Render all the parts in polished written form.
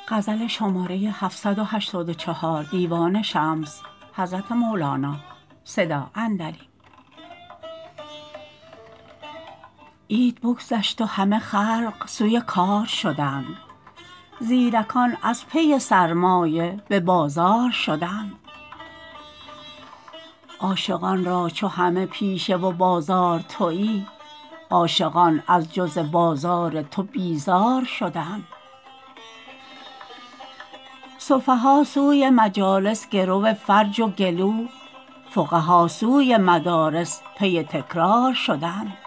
عید بگذشت و همه خلق سوی کار شدند، زیرکان از پی سرمایه به بازار شدند. عاشقان را چو همه پیشه و بازار تویی، عاشقان از جز بازار تو بیزار شدند. سفها سوی مجالس گرو فرج و گلو، فقها سوی مدارس پی تکرار شدند.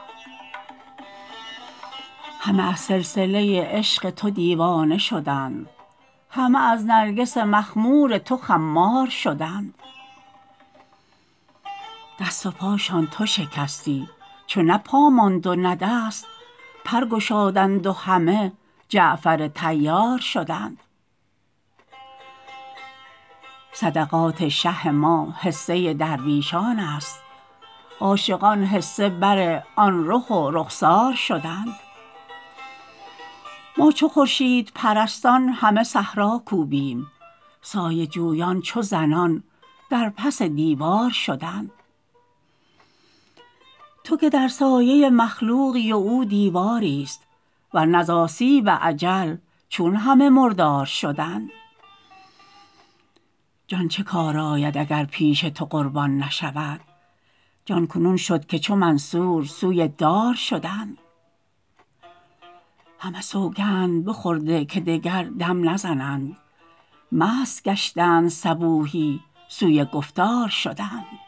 همه از سلسله عشق تو دیوانه شدند، همه از نرگس مخمور تو خمار شدند. دست و پاشان تو شکستی، چو نه پا ماند و نه دست، پر گشادند و همه جعفر طیار شدند. صدقات شه ما حصه درویشان است، عاشقان حصه بر آن رخ و رخسار شدند. ما چو خورشیدپرستان همه صحرا کوبیم، سایه جویان چو زنان در پس دیوار شدند. تو که در سایه مخلوقی و او دیواریست، ور نه ز آسیب اجل چون همه مردار شدند. جان چه کار آید اگر پیش تو قربان نشود، جان کنون شد که چو منصور سوی دار شدند. همه سوگند بخورده که دگر دم نزنند، مست گشتند صبوحی سوی گفتار شدند.